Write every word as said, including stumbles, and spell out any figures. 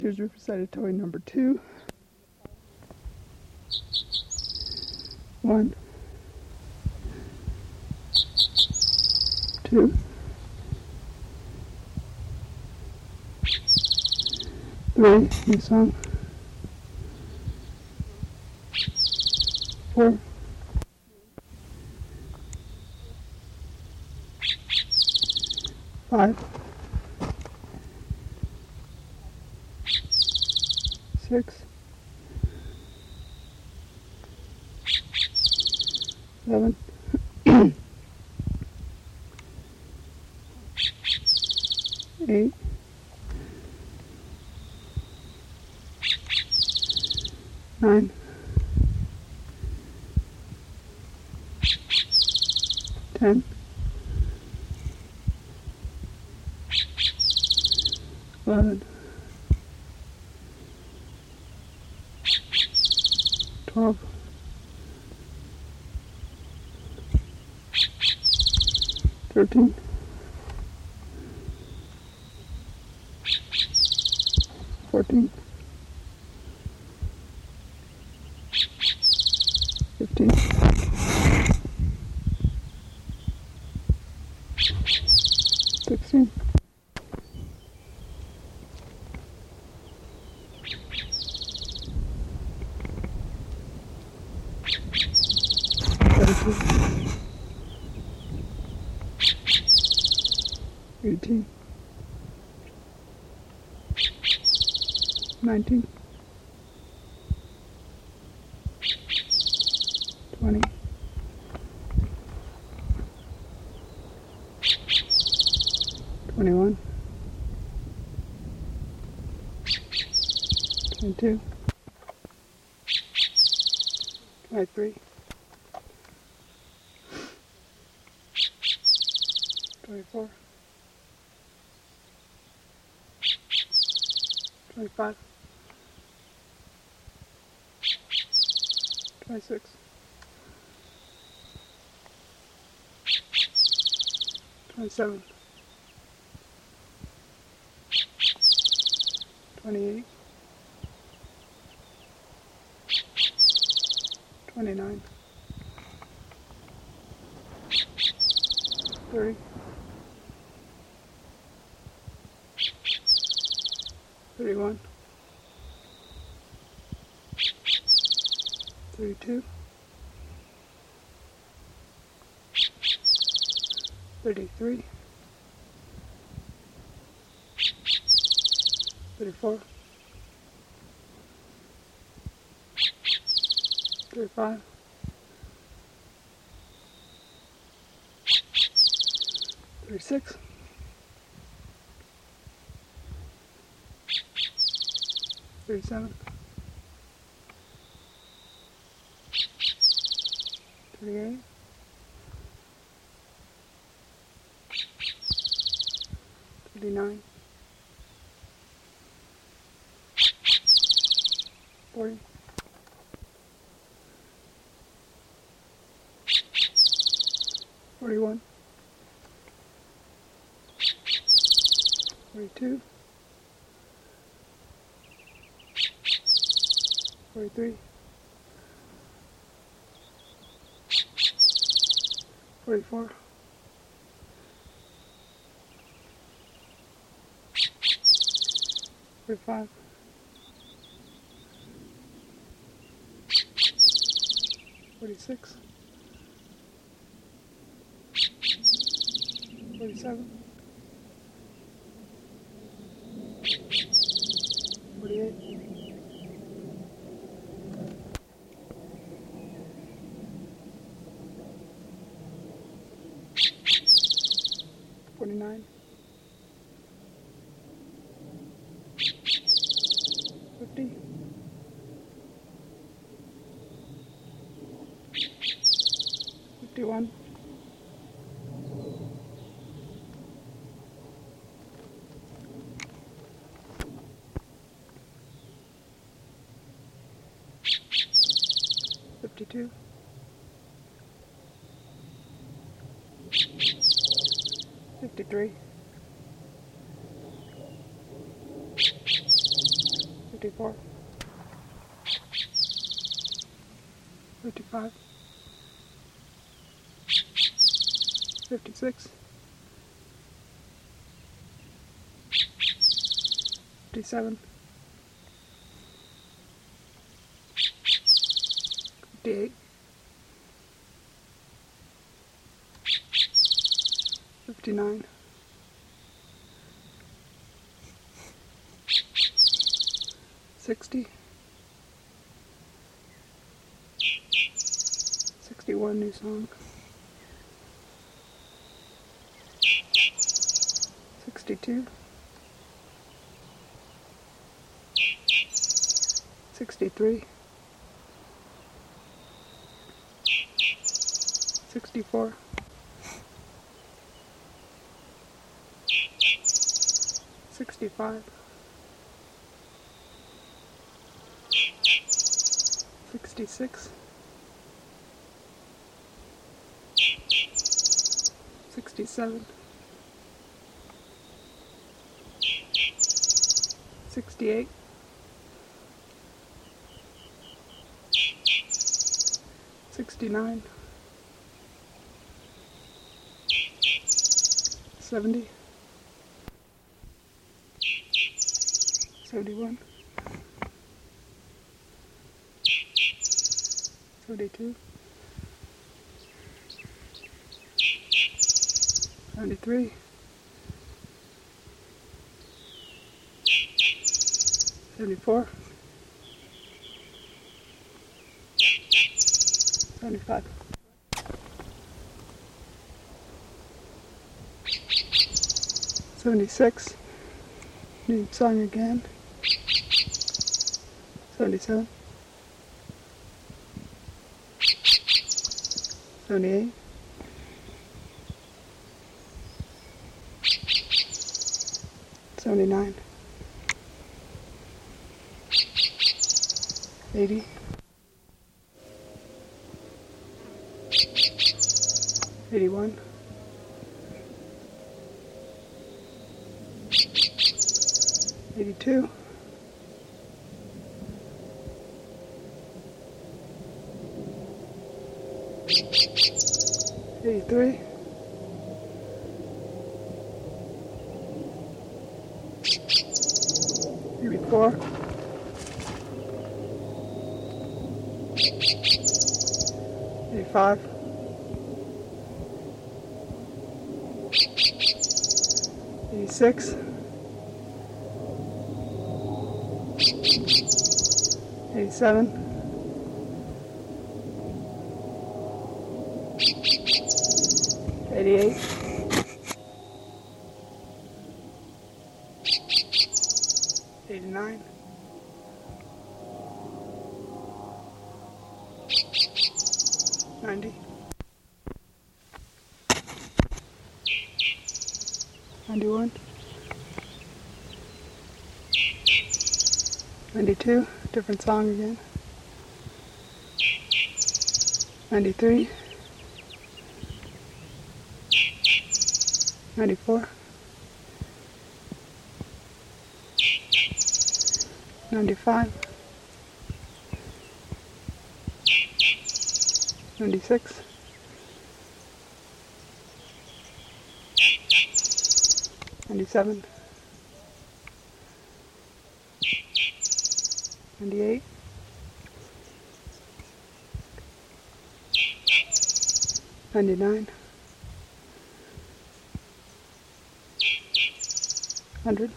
Here's recited toy number two. One, two, three, new song, four, five, six, seven, eight, nine, ten, eleven, twelve, thirteen, fourteen, fifteen, sixteen, seventeen, eighteen, nineteen, twenty, twenty-one, twenty-two, twenty-three, twenty-four, twenty-five, twenty-six, twenty-seven, twenty-eight, twenty-nine, thirty, thirty-one, thirty-two, thirty-three, thirty-four, thirty-five, thirty-six, thirty-seven, thirty-eight, thirty-nine, forty, forty-one, forty-two, forty-three, forty-four, forty-five, forty-six, forty-seven, forty-eight, forty-nine, fifty, fifty-one, fifty-two, fifty-three, fifty-four, fifty-five, fifty-six, fifty-seven, fifty-eight, fifty-nine, sixty, sixty-one, new song, sixty-two, sixty-three, sixty-four, sixty-five, sixty-six, sixty-seven, sixty-eight, sixty-nine, seventy, seventy-one, seventy-two, seventy-three, seventy-four, seventy-five, seventy-six, new song again, seventy-seven, seventy-eight, seventy-nine, eighty, eighty-one, eighty-two, eighty-three, eighty-four, eighty-five, eighty-six, eighty-seven, eighty-eight, eighty-nine, ninety, ninety-one, ninety-two, different song again, ninety-three, ninety-four, ninety-five, ninety-six, ninety-seven, ninety-eight, ninety-nine, one hundred,